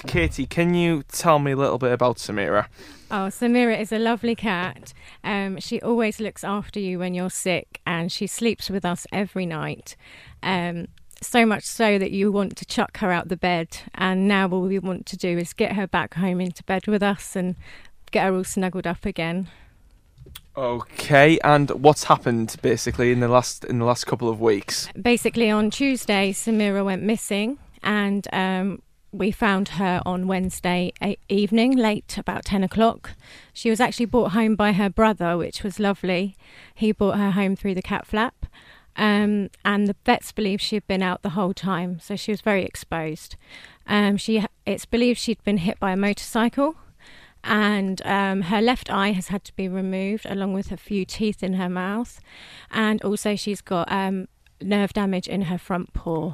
Katie, can you tell me a little bit about Samira? Oh, Samira is a lovely cat. She always looks after you when you're sick, and she sleeps with us every night. So much so that you want to chuck her out the bed. And now all we want to do is get her back home into bed with us and get her all snuggled up again. Okay, and what's happened basically in the last couple of weeks? Basically, on Tuesday, Samira went missing, and we found her on Wednesday evening, late, about 10 o'clock. She was actually brought home by her brother, which was lovely. He brought her home through the cat flap. And the vets believe she had been out the whole time, so she was very exposed. It's believed she'd been hit by a motorcycle, and her left eye has had to be removed, along with a few teeth in her mouth, and also she's got nerve damage in her front paw.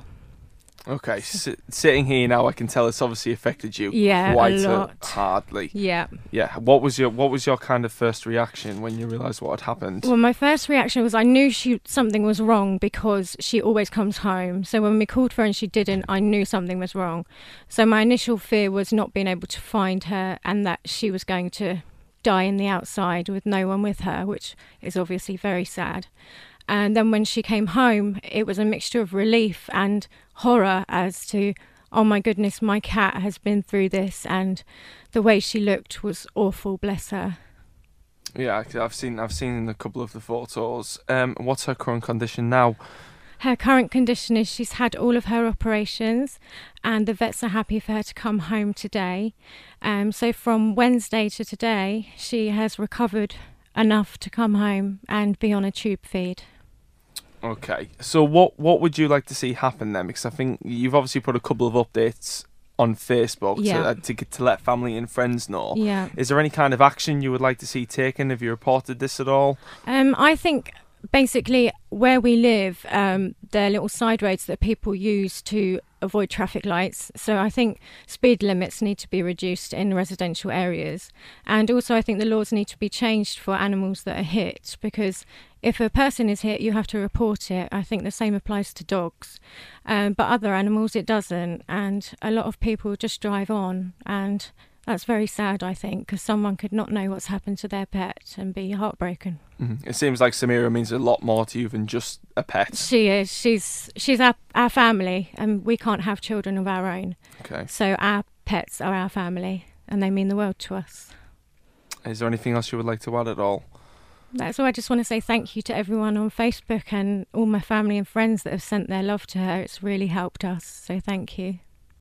Okay, sitting here now, I can tell it's obviously affected you quite a lot. hardly. Yeah. Yeah. What was your kind of first reaction when you realised what had happened? Well, my first reaction was I knew something was wrong because she always comes home. So when we called for her and she didn't, I knew something was wrong. So my initial fear was not being able to find her and that she was going to die in the outside with no one with her, which is obviously very sad. And then when she came home, it was a mixture of relief and horror as to, oh my goodness, my cat has been through this, and the way she looked was awful, bless her. Yeah, I've seen a couple of the photos. What's her current condition now? Her current condition is she's had all of her operations, and the vets are happy for her to come home today. So from Wednesday to today, she has recovered enough to come home and be on a tube feed. Okay, so what would you like to see happen then? Because I think you've obviously put a couple of updates on Facebook to let family and friends know. Yeah. Is there any kind of action you would like to see taken? Have you reported this at all? I think basically where we live, there are little side roads that people use to avoid traffic lights. So I think speed limits need to be reduced in residential areas. And also I think the laws need to be changed for animals that are hit, because if a person is hit, you have to report it. I think the same applies to dogs. But other animals, it doesn't. And a lot of people just drive on, and that's very sad, I think, because someone could not know what's happened to their pet and be heartbroken. Mm-hmm. It seems like Samira means a lot more to you than just a pet. She is. She's our family, and we can't have children of our own. Okay. So our pets are our family, and they mean the world to us. Is there anything else you would like to add at all? That's all. I just want to say thank you to everyone on Facebook and all my family and friends that have sent their love to her. It's really helped us, so thank you.